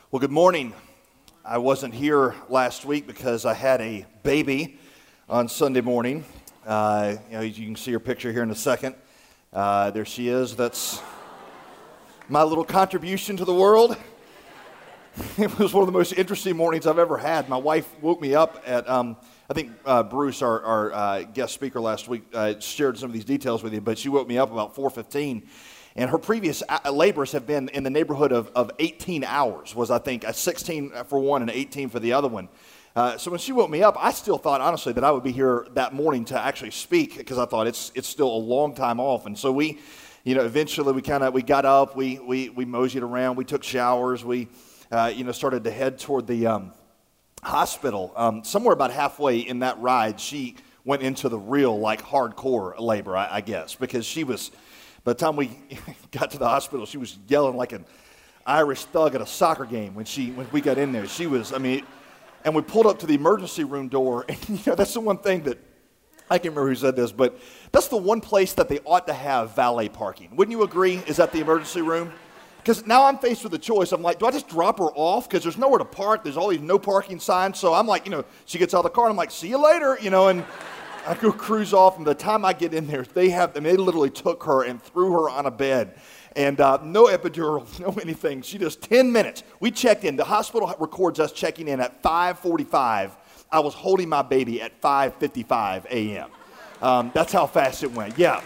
Well, good morning. I wasn't here last week because I had a baby on Sunday morning. You can see her picture here in a second. There she is. That's my little contribution to the world. It was one of the most interesting mornings I've ever had. My wife woke me up at, I think Bruce, our guest speaker last week, shared some of these details with you, but she woke me up about 4:15. And her previous labors have been in the neighborhood of 18 hours, was I think 16 for one and 18 for the other one. So when she woke me up, I still thought, honestly, that I would be here that morning to actually speak because I thought it's still a long time off. And so we, eventually we got up, we moseyed around, we took showers, we, started to head toward the hospital. Somewhere about halfway in that ride, she went into the real, hardcore labor, I guess, because she was... By the time we got to the hospital, she was yelling like an Irish thug at a soccer game when we got in there. She was, and we pulled up to the emergency room door, and that's the one thing that, I can't remember who said this, but that's the one place that they ought to have valet parking. Wouldn't you agree? Is that the emergency room? Because now I'm faced with a choice. I'm like, do I just drop her off? Because there's nowhere to park. There's all these no parking signs. So I'm like, she gets out of the car, and I'm like, see you later, and... I go cruise off, and by the time I get in there, they literally took her and threw her on a bed. And no epidural, no anything. She just 10 minutes. We checked in. The hospital records us checking in at 5:45. I was holding my baby at 5:55 a.m. That's how fast it went. Yeah.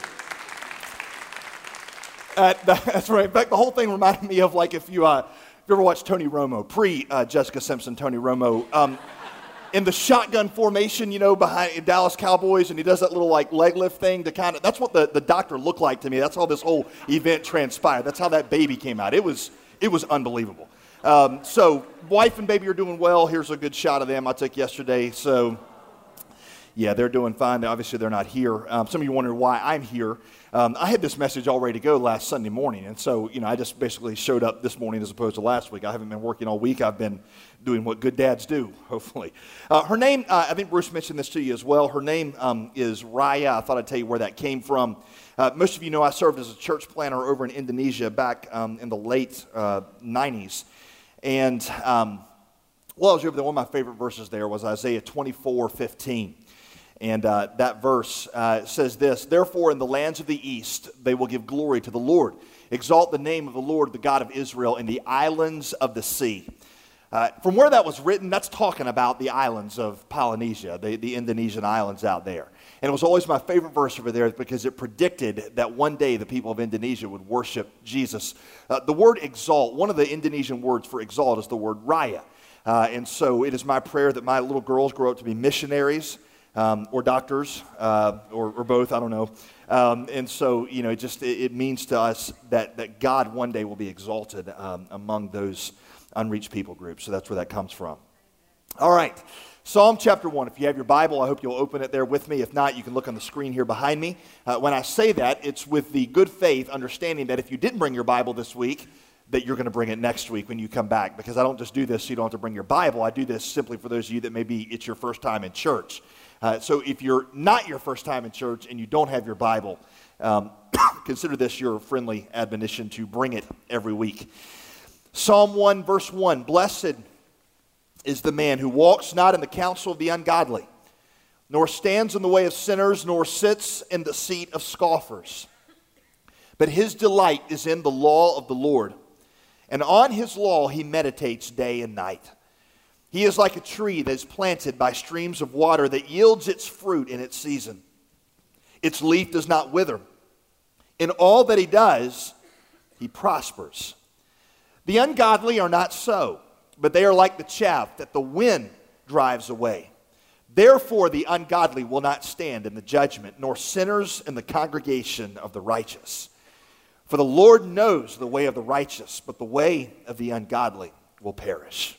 That's right. In fact, the whole thing reminded me of if you ever watched Tony Romo, pre-Jessica Simpson Tony Romo, in the shotgun formation, behind Dallas Cowboys, and he does that little leg lift thing that's what the doctor looked like to me. That's how this whole event transpired. That's how that baby came out. It was unbelievable. So wife and baby are doing well. Here's a good shot of them I took yesterday. So yeah, they're doing fine. Obviously, they're not here. Some of you wonder why I'm here. I had this message all ready to go last Sunday morning, and so, I just basically showed up this morning as opposed to last week. I haven't been working all week. I've been doing what good dads do, hopefully. Her name, I think Bruce mentioned this to you as well. Her name is Raya. I thought I'd tell you where that came from. Most of you know I served as a church planner over in Indonesia back in the late 90s. And while I was over there, one of my favorite verses there was Isaiah 24:15. And that verse says this: "Therefore in the lands of the east they will give glory to the Lord. Exalt the name of the Lord, the God of Israel, in the islands of the sea." From where that was written, that's talking about the islands of Polynesia, the Indonesian islands out there. And it was always my favorite verse over there because it predicted that one day the people of Indonesia would worship Jesus. The word exalt, one of the Indonesian words for exalt is the word raya. And so it is my prayer that my little girls grow up to be missionaries, or doctors, or both, I don't know. And so, it means to us that God one day will be exalted among those unreached people groups. So that's where that comes from. All right, Psalm chapter 1. If you have your Bible, I hope you'll open it there with me. If not, you can look on the screen here behind me. When I say that, it's with the good faith understanding that if you didn't bring your Bible this week, that you're going to bring it next week when you come back. Because I don't just do this so you don't have to bring your Bible. I do this simply for those of you that maybe it's your first time in church. So if you're not your first time in church and you don't have your Bible, consider this your friendly admonition to bring it every week. Psalm 1, verse 1, "Blessed is the man who walks not in the counsel of the ungodly, nor stands in the way of sinners, nor sits in the seat of scoffers. But his delight is in the law of the Lord, and on his law he meditates day and night. He is like a tree that is planted by streams of water that yields its fruit in its season. Its leaf does not wither. In all that he does, he prospers. The ungodly are not so, but they are like the chaff that the wind drives away. Therefore the ungodly will not stand in the judgment, nor sinners in the congregation of the righteous. For the Lord knows the way of the righteous, but the way of the ungodly will perish."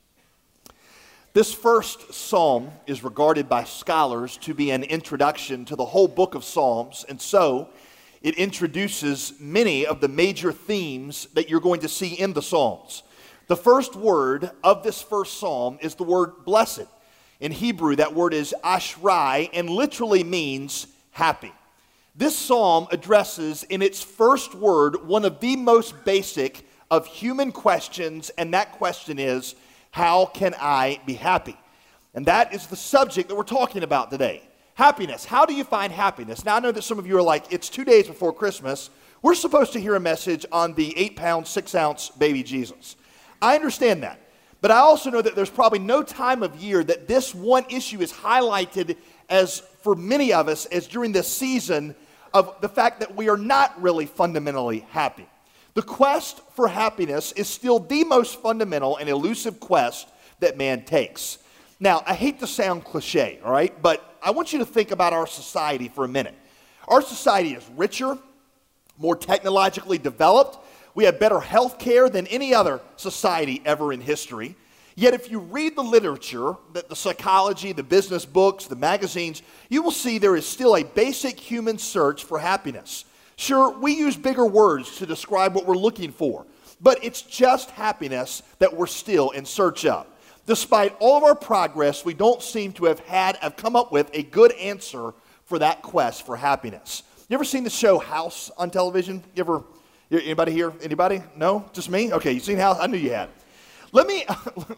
This first psalm is regarded by scholars to be an introduction to the whole book of Psalms, and so it introduces many of the major themes that you're going to see in the Psalms. The first word of this first psalm is the word blessed. In Hebrew, that word is ashrai and literally means happy. This psalm addresses in its first word one of the most basic of human questions, and that question is, how can I be happy? And that is the subject that we're talking about today. Happiness. How do you find happiness? Now, I know that some of you are like, it's 2 days before Christmas. We're supposed to hear a message on the 8-pound, 6-ounce baby Jesus. I understand that. But I also know that there's probably no time of year that this one issue is highlighted as, for many of us, as during this season of the fact that we are not really fundamentally happy. The quest for happiness is still the most fundamental and elusive quest that man takes. Now, I hate to sound cliche, all right, but I want you to think about our society for a minute. Our society is richer, more technologically developed. We have better health care than any other society ever in history. Yet if you read the literature, the psychology, the business books, the magazines, you will see there is still a basic human search for happiness. Sure, we use bigger words to describe what we're looking for, but it's just happiness that we're still in search of. Despite all of our progress, we don't seem to have come up with a good answer for that quest for happiness. You ever seen the show House on television? Anybody here? Anybody? No? Just me? Okay, you seen House? I knew you had. Let me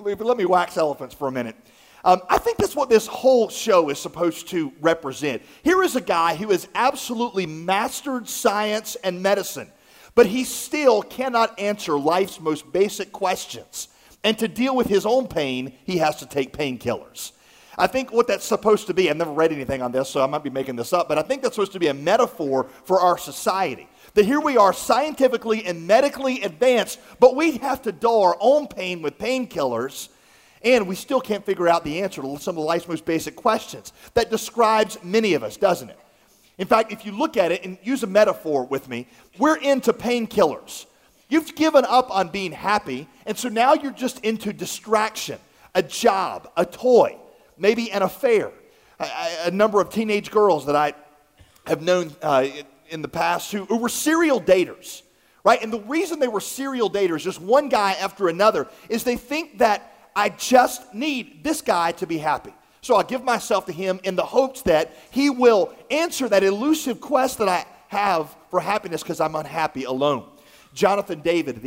wax elephants for a minute. I think that's what this whole show is supposed to represent. Here is a guy who has absolutely mastered science and medicine, but he still cannot answer life's most basic questions. And to deal with his own pain, he has to take painkillers. I think what that's supposed to be, I've never read anything on this, so I might be making this up, but I think that's supposed to be a metaphor for our society. That here we are scientifically and medically advanced, but we have to dull our own pain with painkillers, and we still can't figure out the answer to some of life's most basic questions. That describes many of us, doesn't it? In fact, if you look at it and use a metaphor with me, we're into painkillers. You've given up on being happy, and so now you're just into distraction, a job, a toy, maybe an affair. A number of teenage girls that I have known in the past who were serial daters, right? And the reason they were serial daters, just one guy after another, is they think that I just need this guy to be happy. So I'll give myself to him in the hopes that he will answer that elusive quest that I have for happiness because I'm unhappy alone. Jonathan David,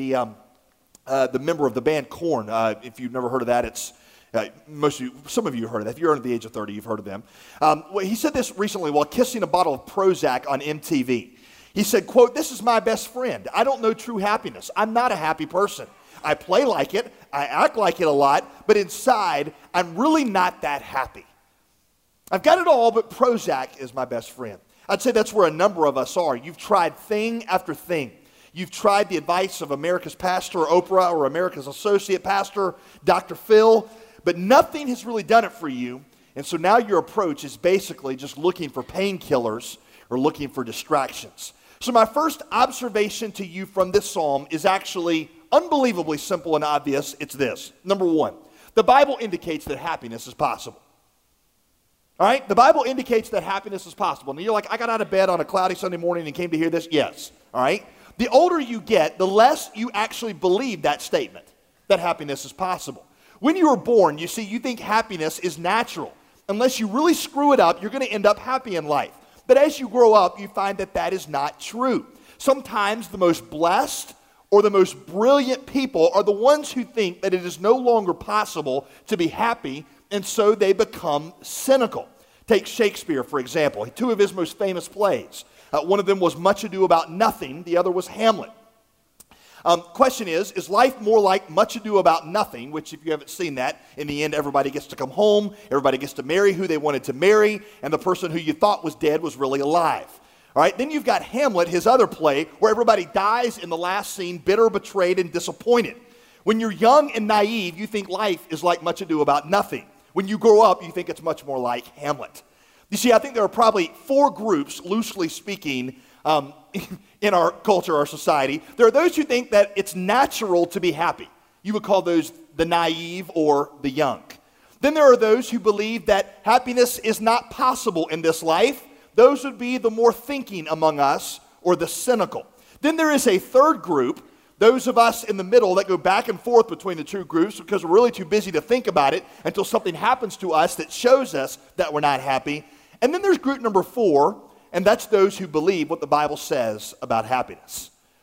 the member of the band Korn, if you've never heard of that, it's some of you have heard of that. If you're under the age of 30, you've heard of them. He said this recently while kissing a bottle of Prozac on MTV. He said, quote, "This is my best friend. I don't know true happiness. I'm not a happy person. I play like it. I act like it a lot. But inside, I'm really not that happy. I've got it all, but Prozac is my best friend." I'd say that's where a number of us are. You've tried thing after thing. You've tried the advice of America's Pastor Oprah or America's Associate Pastor Dr. Phil, but nothing has really done it for you. And so now your approach is basically just looking for painkillers or looking for distractions. So my first observation to you from this psalm is actually unbelievably simple and obvious. It's this. Number one, the Bible indicates that happiness is possible. All right? The Bible indicates that happiness is possible. And you're like, I got out of bed on a cloudy Sunday morning and came to hear this? Yes. All right? The older you get, the less you actually believe that statement, that happiness is possible. When you were born, you see, you think happiness is natural. Unless you really screw it up, you're going to end up happy in life. But as you grow up, you find that that is not true. Sometimes the most blessed or the most brilliant people are the ones who think that it is no longer possible to be happy, and so they become cynical. Take Shakespeare, for example. Two of his most famous plays. One of them was Much Ado About Nothing. The other was Hamlet. Question is life more like Much Ado About Nothing, which if you haven't seen that, in the end everybody gets to come home, everybody gets to marry who they wanted to marry, and the person who you thought was dead was really alive. All right, then you've got Hamlet, his other play, where everybody dies in the last scene, bitter, betrayed, and disappointed. When you're young and naive, you think life is like Much Ado About Nothing. When you grow up, you think it's much more like Hamlet. You see, I think there are probably four groups, loosely speaking, in our culture, our society. There are those who think that it's natural to be happy. You would call those the naive or the young. Then there are those who believe that happiness is not possible in this life. Those would be the more thinking among us, or the cynical. Then there is a third group, those of us in the middle that go back and forth between the two groups because we're really too busy to think about it until something happens to us that shows us that we're not happy. And then there's group number 4, and that's those who believe what the Bible says about happiness.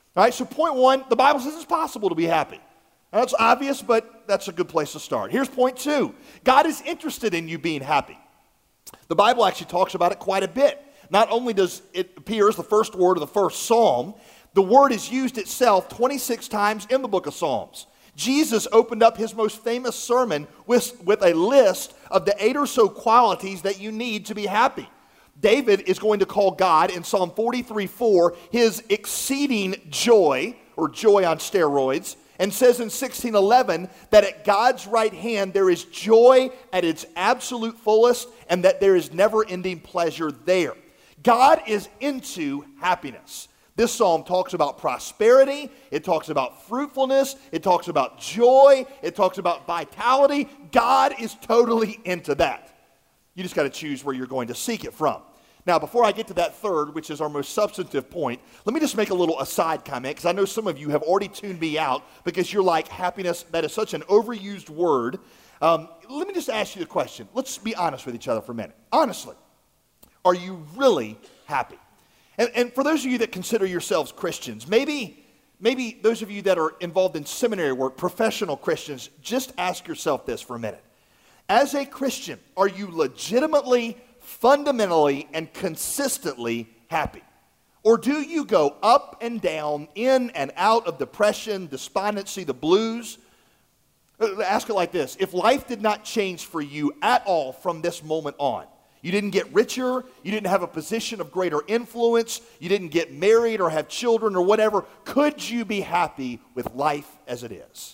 All right, so point one, the Bible says it's possible to be happy. Now, that's obvious, but that's a good place to start. Here's point two. God is interested in you being happy. The Bible actually talks about it quite a bit. Not only does it appear as the first word of the first psalm, the word is used itself 26 times in the book of Psalms. Jesus opened up his most famous sermon with a list of the 8 or so qualities that you need to be happy. David is going to call God in Psalm 43:4 his exceeding joy, or joy on steroids, and says in 16:11 that at God's right hand there is joy at its absolute fullest and that there is never-ending pleasure there. God is into happiness. This psalm talks about prosperity, it talks about fruitfulness, it talks about joy, it talks about vitality. God is totally into that. You just got to choose where you're going to seek it from. Now, before I get to that third, which is our most substantive point, let me just make a little aside comment, because I know some of you have already tuned me out because you're like, happiness, that is such an overused word. Let me just ask you the question. Let's be honest with each other for a minute. Honestly, are you really happy? And for those of you that consider yourselves Christians, maybe those of you that are involved in seminary work, professional Christians, just ask yourself this for a minute. As a Christian, are you legitimately, fundamentally, and consistently happy? Or do you go up and down, in and out of depression, despondency, the blues? Ask it like this. If life did not change for you at all from this moment on, you didn't get richer, you didn't have a position of greater influence, you didn't get married or have children or whatever, could you be happy with life as it is?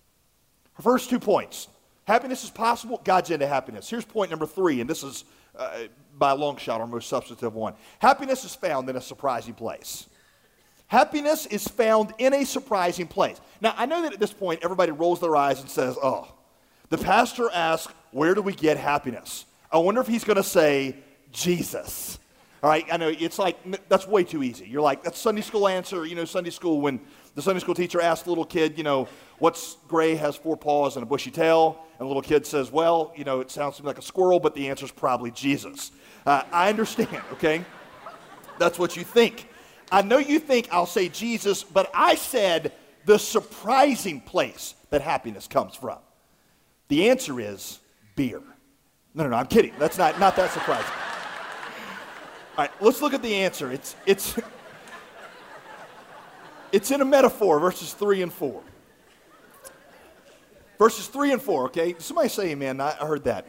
First 2 points. Happiness is possible, God's into happiness. Here's point number 3, and this is by a long shot our most substantive one. Happiness is found in a surprising place. Happiness is found in a surprising place. Now, I know that at this point everybody rolls their eyes and says, oh, the pastor asked, where do we get happiness? I wonder if he's going to say, Jesus. All right, I know it's like, that's way too easy. You're like, that's Sunday school answer. You know, Sunday school, when the Sunday school teacher asks the little kid, you know, what's gray, has 4 paws and a bushy tail? And the little kid says, well, you know, it sounds to me like a squirrel, but the answer is probably Jesus. I understand, okay? That's what you think. I know you think I'll say Jesus, but I said the surprising place that happiness comes from. The answer is beer. No, I'm kidding. That's not that surprising. All right, let's look at the answer. It's in a metaphor, verses 3 and 4. Verses 3 and 4, okay? Somebody say amen. I heard that.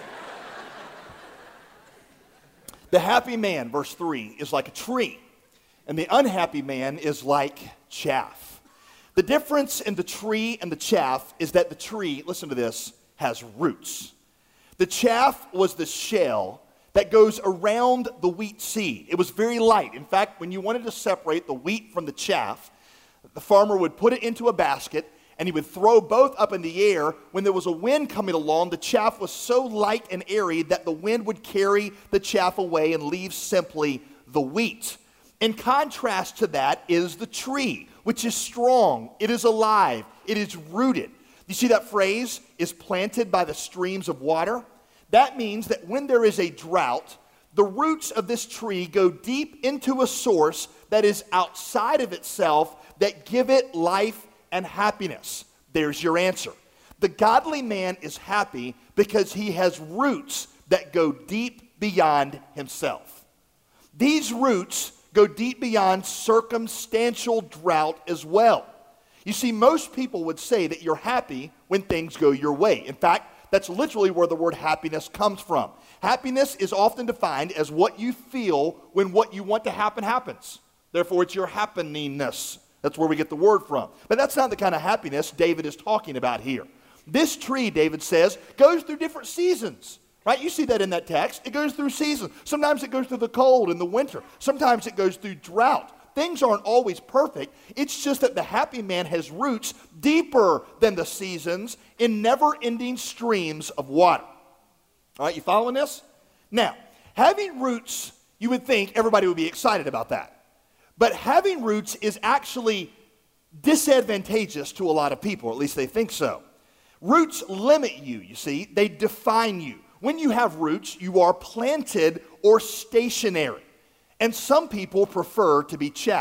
The happy man, verse 3, is like a tree, and the unhappy man is like chaff. The difference in the tree and the chaff is that the tree, listen to this, has roots. The chaff was the shell that goes around the wheat seed. It was very light. In fact, when you wanted to separate the wheat from the chaff, the farmer would put it into a basket and he would throw both up in the air. When there was a wind coming along, the chaff was so light and airy that the wind would carry the chaff away and leave simply the wheat. In contrast to that is the tree, which is strong, it is alive, it is rooted. You see that phrase, is planted by the streams of water? That means that when there is a drought, the roots of this tree go deep into a source that is outside of itself that give it life and happiness. There's your answer. The godly man is happy because he has roots that go deep beyond himself. These roots go deep beyond circumstantial drought as well. You see, most people would say that you're happy when things go your way. In fact, that's literally where the word happiness comes from. Happiness is often defined as what you feel when what you want to happen happens. Therefore, it's your happeningness. That's where we get the word from. But that's not the kind of happiness David is talking about here. This tree, David says, goes through different seasons. Right? You see that in that text. It goes through seasons. Sometimes it goes through the cold and the winter. Sometimes it goes through drought. Things aren't always perfect. It's just that the happy man has roots deeper than the seasons in never-ending streams of water. All right, you following this? Now, having roots, you would think everybody would be excited about that. But having roots is actually disadvantageous to a lot of people, or at least they think so. Roots limit you, you see. They define you. When you have roots, you are planted or stationary. And some people prefer to be chaff.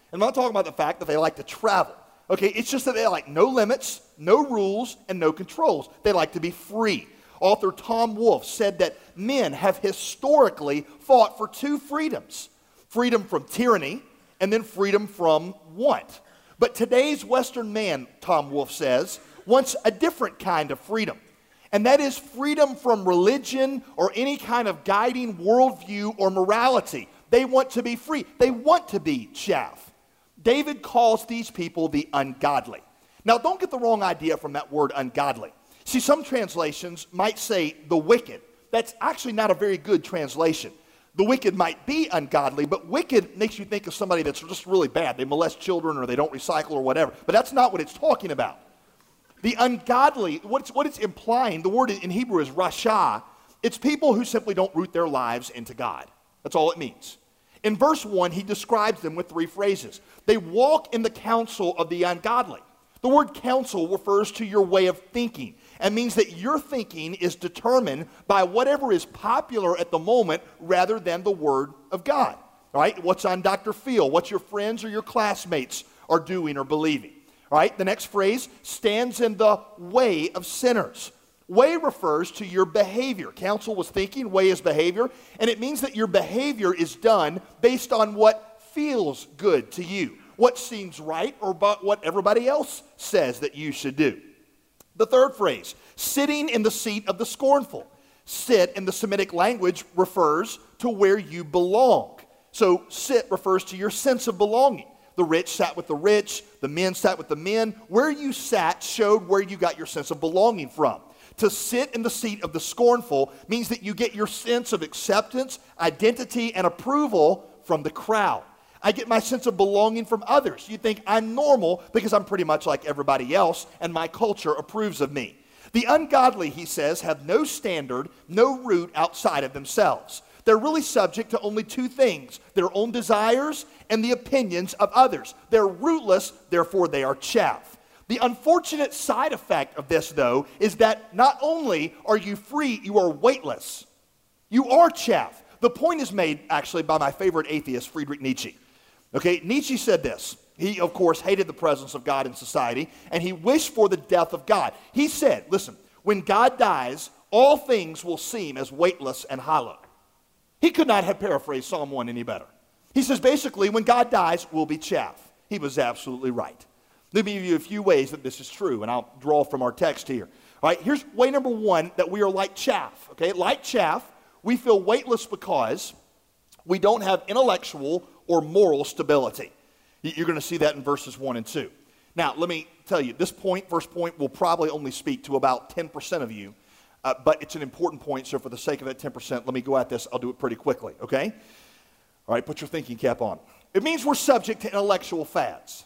And I'm not talking about the fact that they like to travel. Okay, it's just that they like no limits, no rules, and no controls. They like to be free. Author Tom Wolfe said that men have historically fought for two freedoms. Freedom from tyranny, and then freedom from want. But today's Western man, Tom Wolfe says, wants a different kind of freedom. And that is freedom from religion or any kind of guiding worldview or morality. They want to be free. They want to be chaff. David calls these people the ungodly. Now, don't get the wrong idea from that word ungodly. See, some translations might say the wicked. That's actually not a very good translation. The wicked might be ungodly, but wicked makes you think of somebody that's just really bad. They molest children or they don't recycle or whatever. But that's not what it's talking about. The ungodly, what it's implying, the word in Hebrew is rasha. It's people who simply don't root their lives into God. That's all it means. In verse 1, he describes them with three phrases. They walk in the counsel of the ungodly. The word counsel refers to your way of thinking and means that your thinking is determined by whatever is popular at the moment rather than the Word of God. All right? What's on Dr. Phil, what your friends or your classmates are doing or believing. All right? The next phrase stands in the way of sinners. Way refers to your behavior. Counsel was thinking, way is behavior, and it means that your behavior is done based on what feels good to you, what seems right, or what everybody else says that you should do. The third phrase, sitting in the seat of the scornful. Sit in the Semitic language refers to where you belong. So sit refers to your sense of belonging. The rich sat with the rich, the men sat with the men. Where you sat showed where you got your sense of belonging from. To sit in the seat of the scornful means that you get your sense of acceptance, identity, and approval from the crowd. I get my sense of belonging from others. You think I'm normal because I'm pretty much like everybody else and my culture approves of me. The ungodly, he says, have no standard, no root outside of themselves. They're really subject to only two things, their own desires and the opinions of others. They're rootless, therefore they are chaff. The unfortunate side effect of this, though, is that not only are you free, you are weightless. You are chaff. The point is made, actually, by my favorite atheist, Friedrich Nietzsche. Okay, Nietzsche said this. He, of course, hated the presence of God in society, and he wished for the death of God. He said, listen, when God dies, all things will seem as weightless and hollow. He could not have paraphrased Psalm 1 any better. He says, basically, when God dies, we'll be chaff. He was absolutely right. Let me give you a few ways that this is true, and I'll draw from our text here. All right, here's way number one, that we are like chaff. Okay, like chaff, we feel weightless because we don't have intellectual or moral stability. You're going to see that in verses 1 and 2. Now, let me tell you, this point, first point, will probably only speak to about 10% of you, but it's an important point, so for the sake of that 10%, let me go at this. I'll do it pretty quickly, okay? All right, put your thinking cap on. It means we're subject to intellectual fads.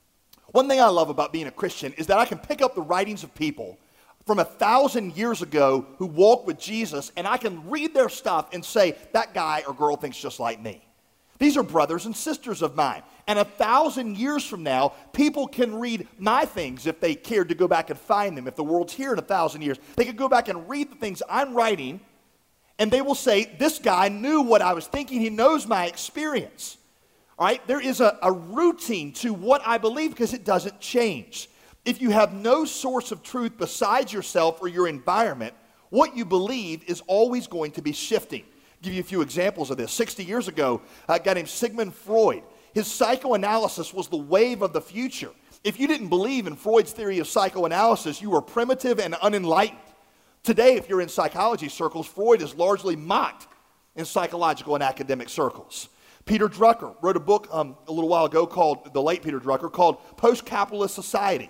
One thing I love about being a Christian is that I can pick up the writings of people from 1,000 years ago who walked with Jesus, and I can read their stuff and say, that guy or girl thinks just like me. These are brothers and sisters of mine. And 1,000 years from now, people can read my things if they cared to go back and find them. If the world's here in 1,000 years, they could go back and read the things I'm writing, and they will say, this guy knew what I was thinking. He knows my experience. All right? There is a routine to what I believe because it doesn't change. If you have no source of truth besides yourself or your environment, what you believe is always going to be shifting. I'll give you a few examples of this. 60 years ago, a guy named Sigmund Freud, his psychoanalysis was the wave of the future. If you didn't believe in Freud's theory of psychoanalysis, you were primitive and unenlightened. Today, if you're in psychology circles, Freud is largely mocked in psychological and academic circles. Peter Drucker wrote a book a little while ago called, the late Peter Drucker, called Post-Capitalist Society,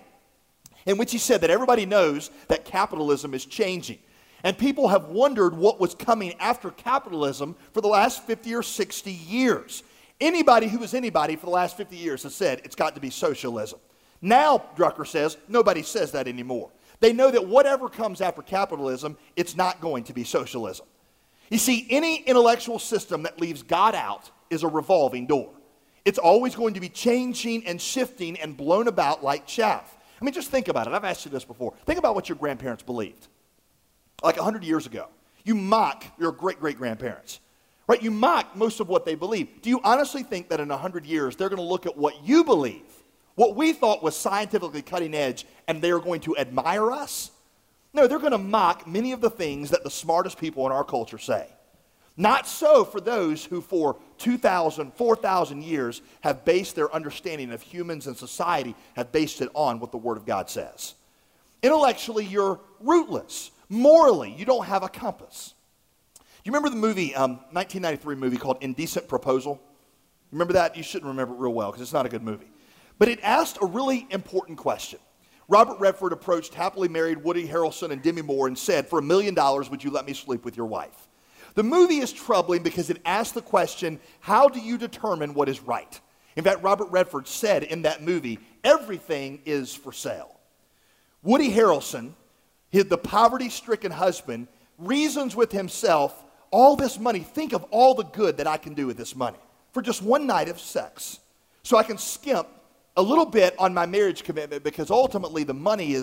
in which he said that everybody knows that capitalism is changing. And people have wondered what was coming after capitalism for the last 50 or 60 years. Anybody who is anybody for the last 50 years has said it's got to be socialism. Now, Drucker says, nobody says that anymore. They know that whatever comes after capitalism, it's not going to be socialism. You see, any intellectual system that leaves God out is a revolving door. It's always going to be changing and shifting and blown about like chaff. I mean, just think about it. I've asked you this before. Think about what your grandparents believed. Like 100 years ago. You mock your great-great-grandparents. Right? You mock most of what they believe. Do you honestly think that in 100 years they're going to look at what you believe, what we thought was scientifically cutting edge, and they're going to admire us? No, they're going to mock many of the things that the smartest people in our culture say. Not so for those who for 2,000, 4,000 years have based their understanding of humans and society, have based it on what the Word of God says. Intellectually, you're rootless. Morally, you don't have a compass. Do you remember the movie, 1993 movie called Indecent Proposal? Remember that? You shouldn't remember it real well because it's not a good movie. But it asked a really important question. Robert Redford approached happily married Woody Harrelson and Demi Moore and said, for $1 million, would you let me sleep with your wife? The movie is troubling because it asks the question, how do you determine what is right? In fact, Robert Redford said in that movie, everything is for sale. Woody Harrelson, the poverty-stricken husband, reasons with himself, all this money, think of all the good that I can do with this money for just one night of sex. So I can skimp a little bit on my marriage commitment because ultimately the money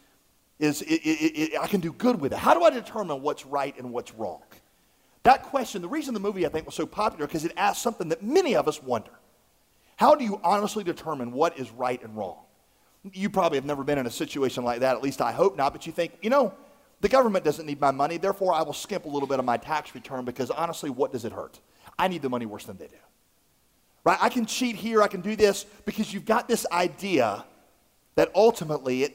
I can do good with it. How do I determine what's right and what's wrong? That question, the reason the movie I think was so popular because it asked something that many of us wonder. How do you honestly determine what is right and wrong? You probably have never been in a situation like that, at least I hope not, but you think, the government doesn't need my money, therefore I will skimp a little bit of my tax return because honestly, what does it hurt? I need the money worse than they do. Right? I can cheat here, I can do this, because you've got this idea that ultimately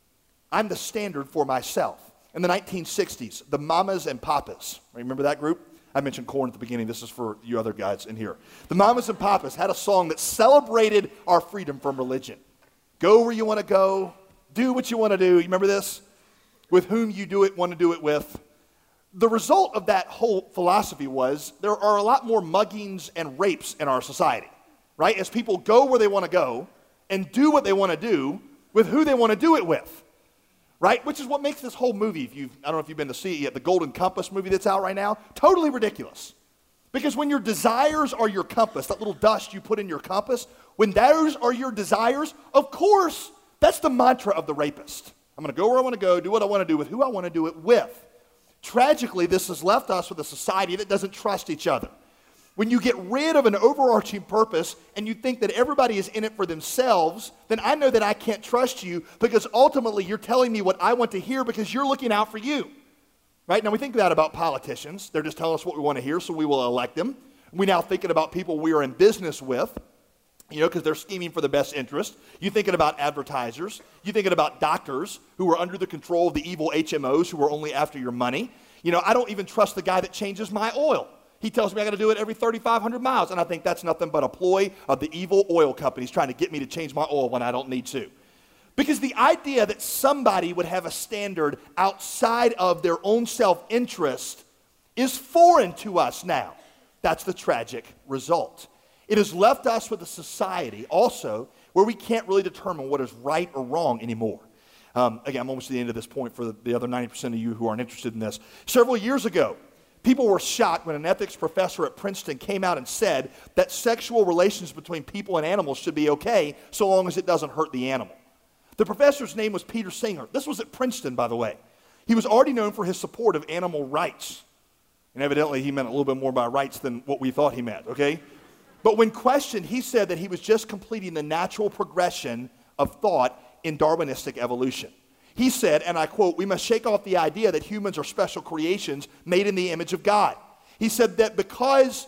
I'm the standard for myself. In the 1960s, the Mamas and Papas, remember that group? I mentioned Korn at the beginning. This is for you other guys in here. The Mamas and Papas had a song that celebrated our freedom from religion. Go where you want to go. Do what you want to do. You remember this? With whom you want to do it with. The result of that whole philosophy was there are a lot more muggings and rapes in our society, right? As people go where they want to go and do what they want to do with who they want to do it with. Right? Which is what makes this whole movie, I don't know if you've been to see it yet, the Golden Compass movie that's out right now, totally ridiculous. Because when your desires are your compass, that little dust you put in your compass, when those are your desires, of course, that's the mantra of the rapist. I'm going to go where I want to go, do what I want to do with who I want to do it with. Tragically, this has left us with a society that doesn't trust each other. When you get rid of an overarching purpose and you think that everybody is in it for themselves, then I know that I can't trust you because ultimately you're telling me what I want to hear because you're looking out for you. Right? Now we think that about politicians. They're just telling us what we want to hear, so we will elect them. We now thinking about people we are in business with, because they're scheming for the best interest. You're thinking about advertisers. You're thinking about doctors who are under the control of the evil HMOs who are only after your money. I don't even trust the guy that changes my oil. He tells me I got to do it every 3,500 miles, and I think that's nothing but a ploy of the evil oil companies trying to get me to change my oil when I don't need to. Because the idea that somebody would have a standard outside of their own self-interest is foreign to us now. That's the tragic result. It has left us with a society also where we can't really determine what is right or wrong anymore. Again, I'm almost to the end of this point for the other 90% of you who aren't interested in this. Several years ago, people were shocked when an ethics professor at Princeton came out and said that sexual relations between people and animals should be okay so long as it doesn't hurt the animal. The professor's name was Peter Singer. This was at Princeton, by the way. He was already known for his support of animal rights. And evidently he meant a little bit more by rights than what we thought he meant, okay? But when questioned, he said that he was just completing the natural progression of thought in Darwinistic evolution. He said, and I quote, "We must shake off the idea that humans are special creations made in the image of God." He said that because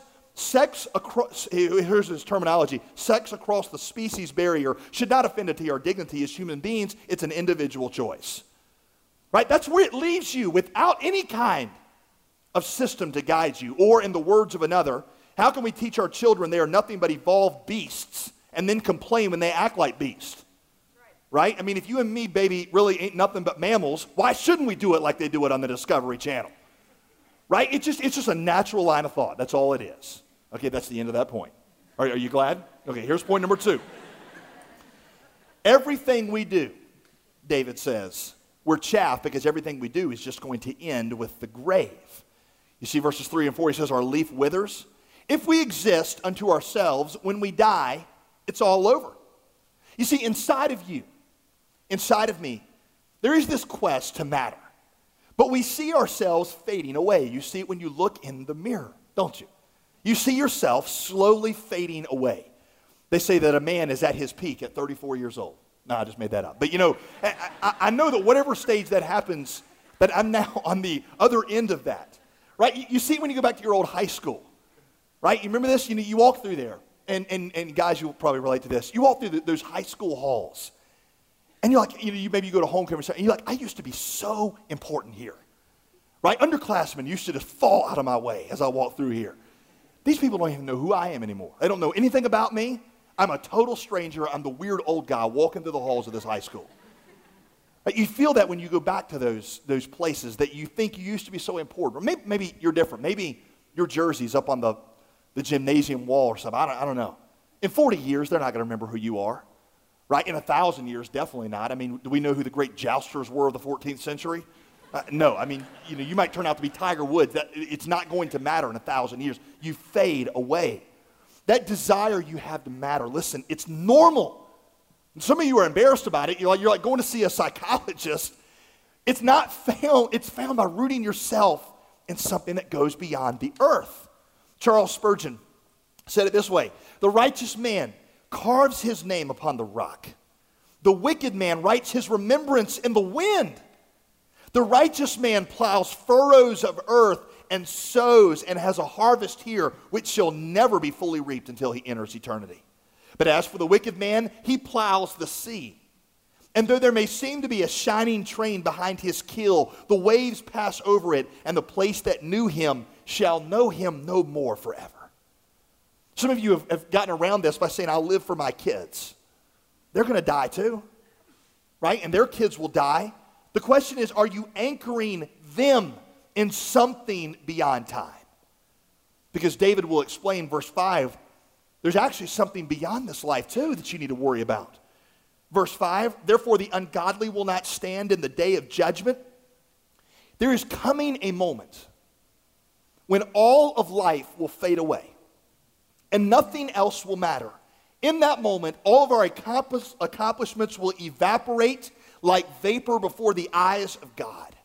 here's his terminology, sex across the species barrier should not offend to our dignity as human beings. It's an individual choice. Right? That's where it leaves you without any kind of system to guide you. Or in the words of another, how can we teach our children they are nothing but evolved beasts and then complain when they act like beasts? Right? I mean, if you and me, baby, really ain't nothing but mammals, why shouldn't we do it like they do it on the Discovery Channel? Right? It's just a natural line of thought. That's all it is. Okay, that's the end of that point. Are you glad? Okay, here's point number 2. Everything we do, David says, we're chaff because everything we do is just going to end with the grave. You see verses 3 and 4, he says, our leaf withers. If we exist unto ourselves, when we die, it's all over. You see, inside of you, inside of me, there is this quest to matter. But we see ourselves fading away. You see it when you look in the mirror, don't you? You see yourself slowly fading away. They say that a man is at his peak at 34 years old. No, I just made that up. But I know that whatever stage that happens, that I'm now on the other end of that, right? You see it when you go back to your old high school, right? You remember this? You walk through there, and guys, you'll probably relate to this. You walk through those high school halls, and you're like, maybe you go to homecoming or something, and you're like, I used to be so important here, right? Underclassmen used to just fall out of my way as I walk through here. These people don't even know who I am anymore. They don't know anything about me. I'm a total stranger. I'm the weird old guy walking through the halls of this high school. Right? You feel that when you go back to those places that you think you used to be so important. Or maybe you're different. Maybe your jersey's up on the gymnasium wall or something. I don't know. In 40 years, they're not going to remember who you are. Right? In 1,000 years, definitely not. I mean, do we know who the great jousters were of the 14th century? No. I mean, you might turn out to be Tiger Woods. It's not going to matter in 1,000 years. You fade away. That desire you have to matter, listen, it's normal. And some of you are embarrassed about it. You're like going to see a psychologist. It's not found. It's found by rooting yourself in something that goes beyond the earth. Charles Spurgeon said it this way: the righteous man carves his name upon the rock. The wicked man writes his remembrance in the wind. The righteous man plows furrows of earth and sows and has a harvest here which shall never be fully reaped until he enters eternity. But as for the wicked man, he plows the sea. And though there may seem to be a shining train behind his keel, the waves pass over it, and the place that knew him shall know him no more forever. Some of you have gotten around this by saying, I'll live for my kids. They're going to die too, right? And their kids will die. The question is, are you anchoring them in something beyond time? Because David will explain, verse 5, there's actually something beyond this life too that you need to worry about. Verse 5, therefore the ungodly will not stand in the day of judgment. There is coming a moment when all of life will fade away and nothing else will matter. In that moment, all of our accomplishments will evaporate like vapor before the eyes of God.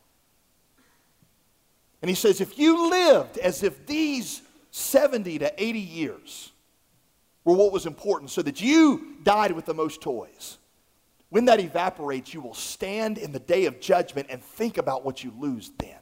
And he says, if you lived as if these 70 to 80 years were what was important, so that you died with the most toys, when that evaporates, you will stand in the day of judgment and think about what you lose then.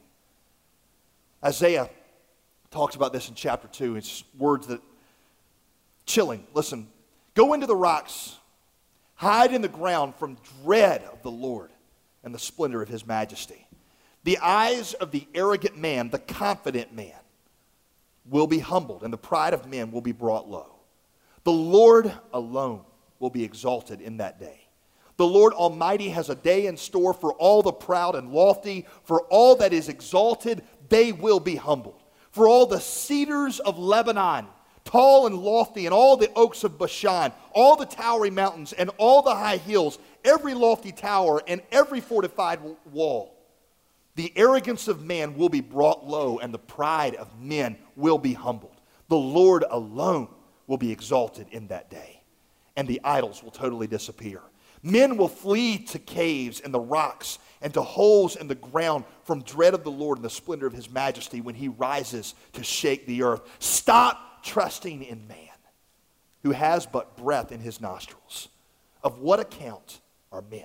Isaiah talks about this in chapter 2. It's words that chilling. Listen, go into the rocks, hide in the ground from dread of the Lord and the splendor of his majesty. The eyes of the arrogant man, the confident man, will be humbled, and the pride of men will be brought low. The Lord alone will be exalted in that day. The Lord Almighty has a day in store for all the proud and lofty. For all that is exalted, they will be humbled. For all the cedars of Lebanon, tall and lofty, and all the oaks of Bashan, all the towering mountains, and all the high hills, every lofty tower, and every fortified wall. The arrogance of man will be brought low, and the pride of men will be humbled. The Lord alone will be exalted in that day, and the idols will totally disappear. Men will flee to caves and the rocks and to holes in the ground from dread of the Lord and the splendor of his majesty when he rises to shake the earth. Stop trusting in man, who has but breath in his nostrils. Of what account are men?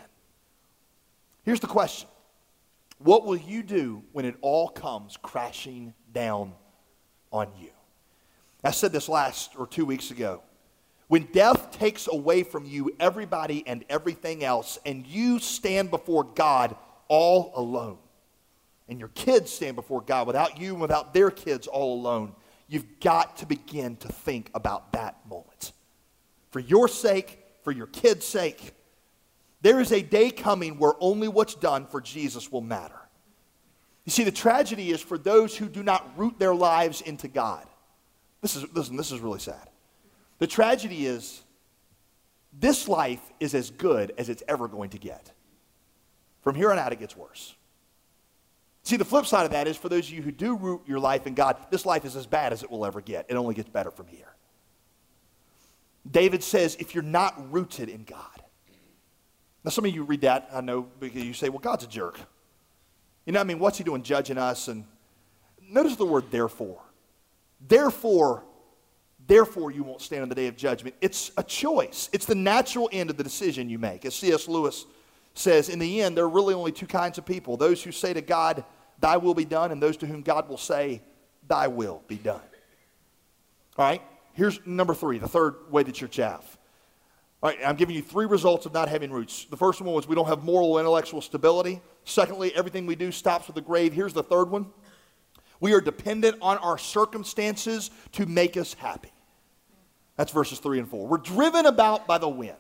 Here's the question. What will you do when it all comes crashing down on you? I said this 2 weeks ago. When death takes away from you everybody and everything else, and you stand before God all alone, and your kids stand before God without you and without their kids all alone, you've got to begin to think about that moment. For your sake, for your kids' sake, there is a day coming where only what's done for Jesus will matter. You see, the tragedy is for those who do not root their lives into God. This is really sad. The tragedy is this life is as good as it's ever going to get. From here on out, it gets worse. See, the flip side of that is for those of you who do root your life in God, this life is as bad as it will ever get. It only gets better from here. David says, if you're not rooted in God. Now, some of you read that, I know, because you say, well, God's a jerk. You know what I mean? What's he doing judging us? And notice the word therefore. Therefore, Therefore, you won't stand on the day of judgment. It's a choice. It's the natural end of the decision you make. As C.S. Lewis says, in the end, there are really only two kinds of people. Those who say to God, thy will be done, and those to whom God will say, thy will be done. All right, here's number 3, the third way that you're chaff. All right, I'm giving you 3 results of not having roots. The first one was we don't have moral and intellectual stability. Secondly, everything we do stops with the grave. Here's the third one. We are dependent on our circumstances to make us happy. That's verses 3 and 4. We're driven about by the wind.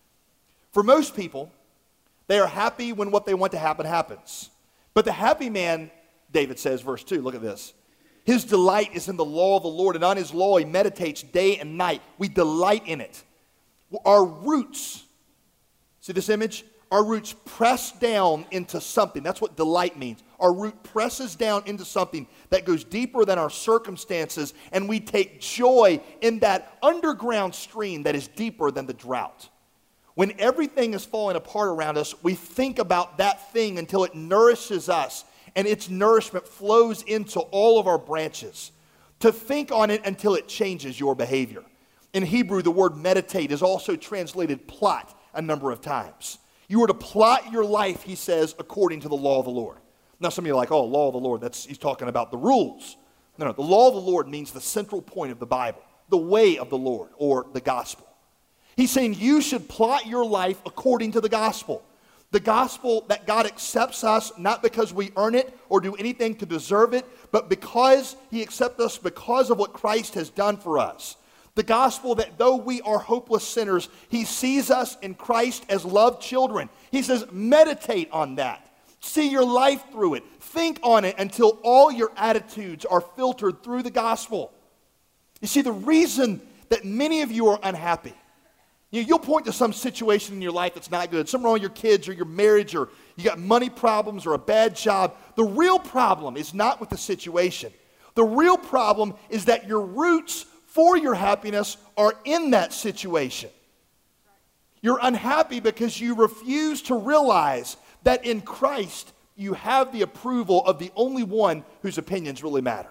For most people, they are happy when what they want to happen happens. But the happy man, David says, verse 2, look at this. His delight is in the law of the Lord, and on his law he meditates day and night. We delight in it. Our roots, see this image? Our roots press down into something. That's what delight means. Our root presses down into something that goes deeper than our circumstances, and we take joy in that underground stream that is deeper than the drought. When everything is falling apart around us, we think about that thing until it nourishes us, and its nourishment flows into all of our branches. To think on it until it changes your behavior. In Hebrew, the word meditate is also translated plot a number of times. You are to plot your life, he says, according to the law of the Lord. Now, some of you are like, oh, law of the Lord, he's talking about the rules. No, the law of the Lord means the central point of the Bible, the way of the Lord, or the gospel. He's saying you should plot your life according to the gospel. The gospel that God accepts us not because we earn it or do anything to deserve it, but because he accepts us because of what Christ has done for us. The gospel that though we are hopeless sinners, he sees us in Christ as loved children. He says, meditate on that. See your life through it. Think on it until all your attitudes are filtered through the gospel. You see, the reason that many of you are unhappy, you'll point to some situation in your life that's not good. Something wrong with your kids or your marriage, or you got money problems or a bad job. The real problem is not with the situation. The real problem is that your roots for your happiness are in that situation. You're unhappy because you refuse to realize that in Christ you have the approval of the only one whose opinions really matter.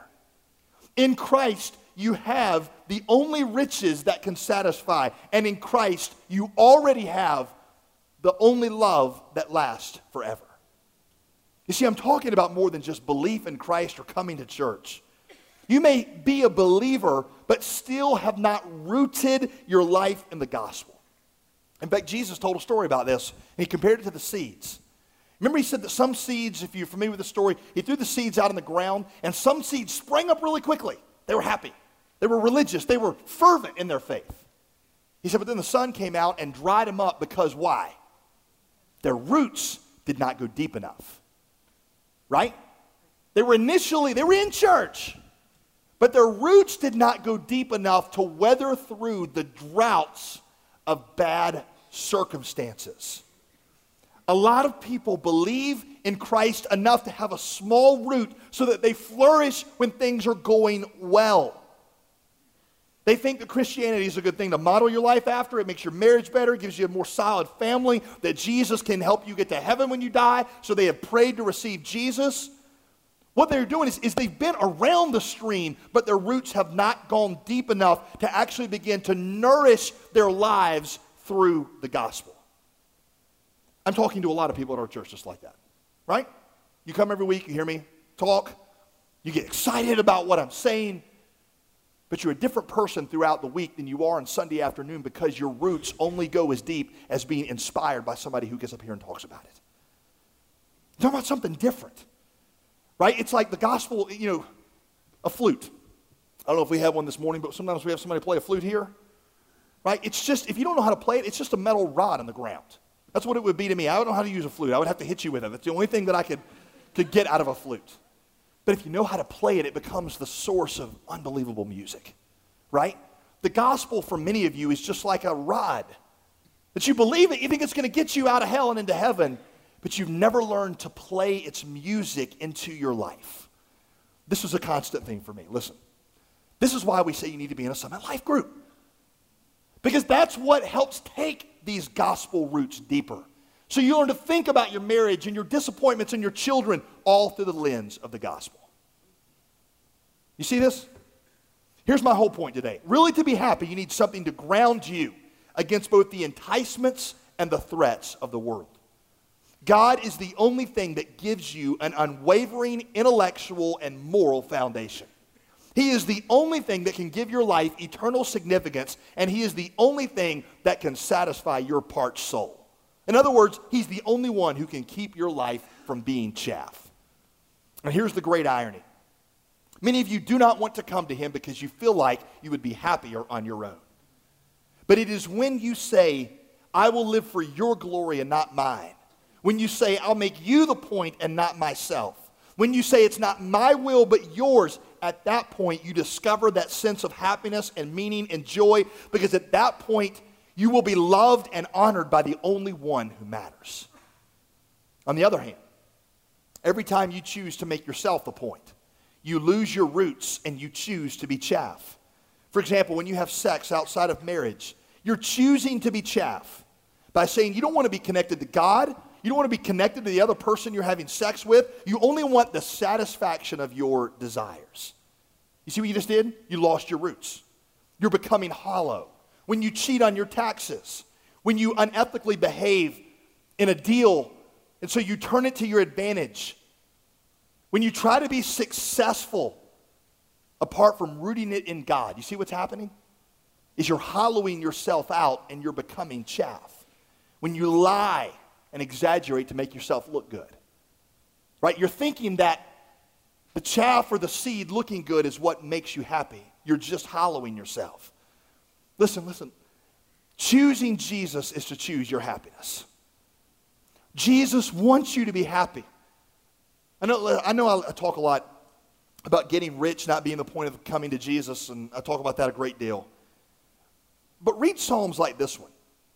In Christ you have the only riches that can satisfy, and in Christ you already have the only love that lasts forever. You see, I'm talking about more than just belief in Christ or coming to church. You may be a believer, but still have not rooted your life in the gospel. In fact, Jesus told a story about this, and he compared it to the seeds. Remember, he said that some seeds, if you're familiar with the story, he threw the seeds out in the ground, and some seeds sprang up really quickly. They were happy. They were religious. They were fervent in their faith. He said, but then the sun came out and dried them up because why? Their roots did not go deep enough. Right? They were in church. But their roots did not go deep enough to weather through the droughts of bad circumstances. A lot of people believe in Christ enough to have a small root so that they flourish when things are going well. They think that Christianity is a good thing to model your life after. It makes your marriage better, gives you a more solid family, that Jesus can help you get to heaven when you die, so they have prayed to receive Jesus. What they're doing is they've been around the stream, but their roots have not gone deep enough to actually begin to nourish their lives through the gospel. I'm talking to a lot of people at our church just like that, right? You come every week, you hear me talk, you get excited about what I'm saying, but you're a different person throughout the week than you are on Sunday afternoon because your roots only go as deep as being inspired by somebody who gets up here and talks about it. You're talking about something different. Right? It's like the gospel, a flute. I don't know if we have one this morning, but sometimes we have somebody play a flute here. Right? It's just, if you don't know how to play it, it's just a metal rod in the ground. That's what it would be to me. I don't know how to use a flute. I would have to hit you with it. That's the only thing that I could get out of a flute. But if you know how to play it, it becomes the source of unbelievable music. Right? The gospel for many of you is just like a rod. That you believe it, you think it's going to get you out of hell and into heaven, but you've never learned to play its music into your life. This is a constant thing for me. Listen, this is why we say you need to be in a Summit Life group. Because that's what helps take these gospel roots deeper. So you learn to think about your marriage and your disappointments and your children all through the lens of the gospel. You see this? Here's my whole point today. Really, to be happy, you need something to ground you against both the enticements and the threats of the world. God is the only thing that gives you an unwavering intellectual and moral foundation. He is the only thing that can give your life eternal significance, and He is the only thing that can satisfy your parched soul. In other words, He's the only one who can keep your life from being chaff. And here's the great irony. Many of you do not want to come to Him because you feel like you would be happier on your own. But it is when you say, I will live for your glory and not mine. When you say, I'll make you the point and not myself. When you say, it's not my will but yours, at that point you discover that sense of happiness and meaning and joy, because at that point you will be loved and honored by the only one who matters. On the other hand, every time you choose to make yourself the point, you lose your roots and you choose to be chaff. For example, when you have sex outside of marriage, you're choosing to be chaff by saying you don't want to be connected to God, you don't want to be connected to the other person you're having sex with, you only want the satisfaction of your desires. You see what you just did? You lost your roots. You're becoming hollow. When you cheat on your taxes, when you unethically behave in a deal, and so you turn it to your advantage, when you try to be successful apart from rooting it in God, you see what's happening? Is you're hollowing yourself out and you're becoming chaff. When you lie and exaggerate to make yourself look good, right? You're thinking that the chaff or the seed looking good is what makes you happy. You're just hollowing yourself. Listen. Choosing Jesus is to choose your happiness. Jesus wants you to be happy. I know I talk a lot about getting rich not being the point of coming to Jesus, and I talk about that a great deal. But read Psalms like this one.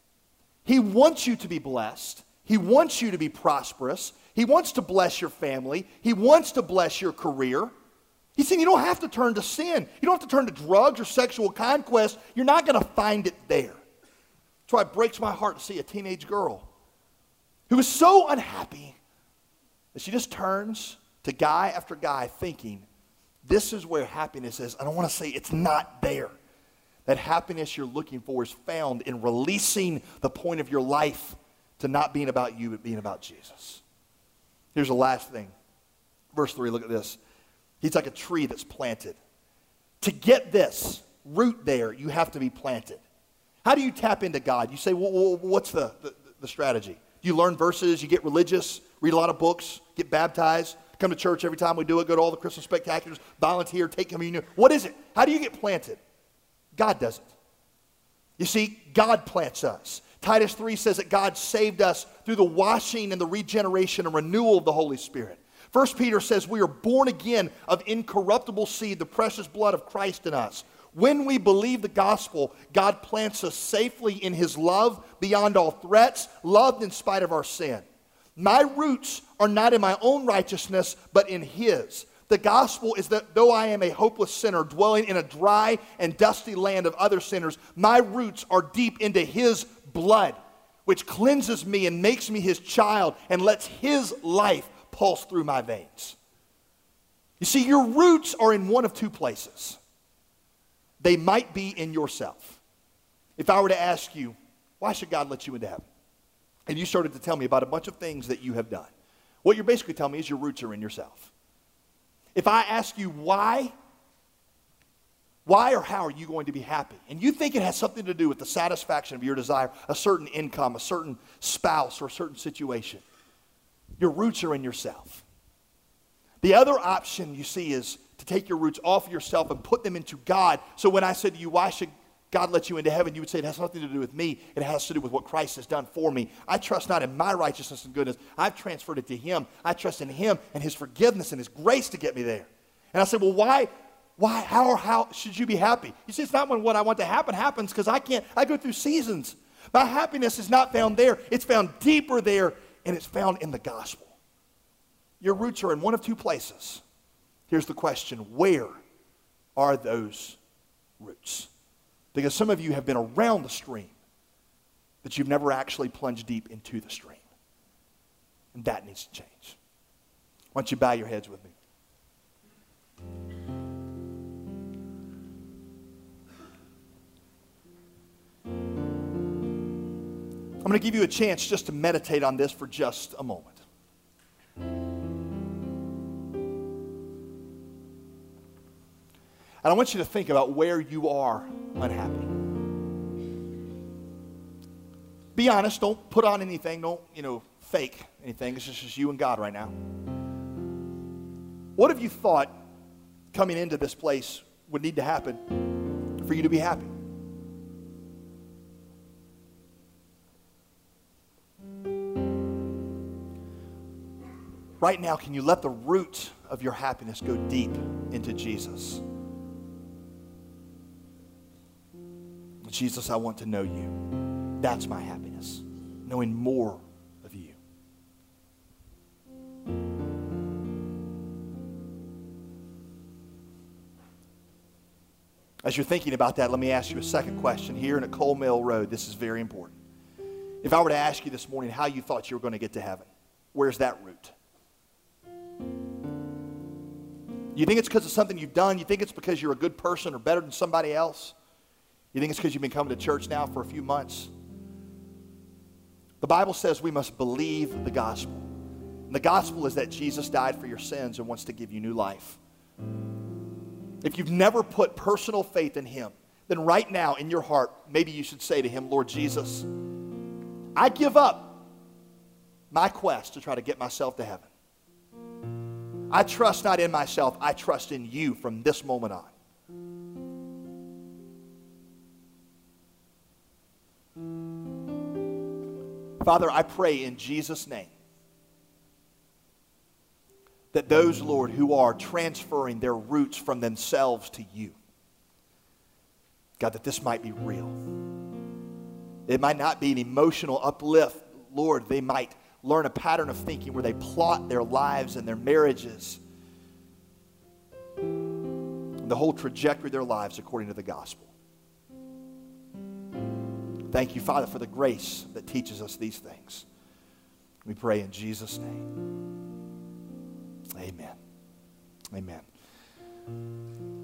He wants you to be blessed. He wants you to be prosperous. He wants to bless your family. He wants to bless your career. He's saying you don't have to turn to sin. You don't have to turn to drugs or sexual conquest. You're not going to find it there. That's why it breaks my heart to see a teenage girl who is so unhappy that she just turns to guy after guy thinking, this is where happiness is. I don't want to say it's not there. That happiness you're looking for is found in releasing the point of your life to not being about you, but being about Jesus. Here's the last thing. Verse 3, look at this. He's like a tree that's planted. To get this root there, you have to be planted. How do you tap into God? You say, well, what's the strategy? You learn verses, you get religious, read a lot of books, get baptized, come to church every time we do it, go to all the Christmas spectaculars, volunteer, take communion. What is it? How do you get planted? God does it. You see, God plants us. Titus 3 says that God saved us through the washing and the regeneration and renewal of the Holy Spirit. 1 Peter says we are born again of incorruptible seed, the precious blood of Christ in us. When we believe the gospel, God plants us safely in His love beyond all threats, loved in spite of our sin. My roots are not in my own righteousness, but in His. The gospel is that though I am a hopeless sinner dwelling in a dry and dusty land of other sinners, my roots are deep into His blood, which cleanses me and makes me His child and lets His life pulse through my veins. You see, your roots are in one of two places. They might be in yourself. If I were to ask you, why should God let you into heaven? And you started to tell me about a bunch of things that you have done. What you're basically telling me is your roots are in yourself. If I ask you why or how are you going to be happy? And you think it has something to do with the satisfaction of your desire, a certain income, a certain spouse, or a certain situation. Your roots are in yourself. The other option you see is to take your roots off of yourself and put them into God. So when I said to you, why should God let you into heaven? You would say it has nothing to do with me. It has to do with what Christ has done for me. I trust not in my righteousness and goodness. I've transferred it to Him. I trust in Him and His forgiveness and His grace to get me there. And I said, well, why, how should you be happy? You see, it's not when what I want to happen happens, because I go through seasons. My happiness is not found there. It's found deeper there, and it's found in the gospel. Your roots are in one of two places. Here's the question: where are those roots? Because some of you have been around the stream, but you've never actually plunged deep into the stream. And that needs to change. Why don't you bow your heads with me? I'm going to give you a chance just to meditate on this for just a moment. And I want you to think about where you are unhappy. Be honest. Don't put on anything. Don't, fake anything. It's just you and God right now. What have you thought coming into this place would need to happen for you to be happy? Right now, can you let the root of your happiness go deep into Jesus? Jesus, I want to know you. That's my happiness, knowing more of you. As you're thinking about that, let me ask you a second question. Here in Cole Mill Road, this is very important. If I were to ask you this morning how you thought you were going to get to heaven, where's that root? You think it's because of something you've done? You think it's because you're a good person or better than somebody else? You think it's because you've been coming to church now for a few months? The Bible says we must believe the gospel. And the gospel is that Jesus died for your sins and wants to give you new life. If you've never put personal faith in him, then right now in your heart, maybe you should say to him, Lord Jesus, I give up my quest to try to get myself to heaven. I trust not in myself, I trust in you from this moment on. Father, I pray in Jesus' name that those, Lord, who are transferring their roots from themselves to you, God, that this might be real. It might not be an emotional uplift. Lord, they might learn a pattern of thinking where they plot their lives and their marriages, and the whole trajectory of their lives according to the gospel. Thank you, Father, for the grace that teaches us these things. We pray in Jesus' name. Amen. Amen.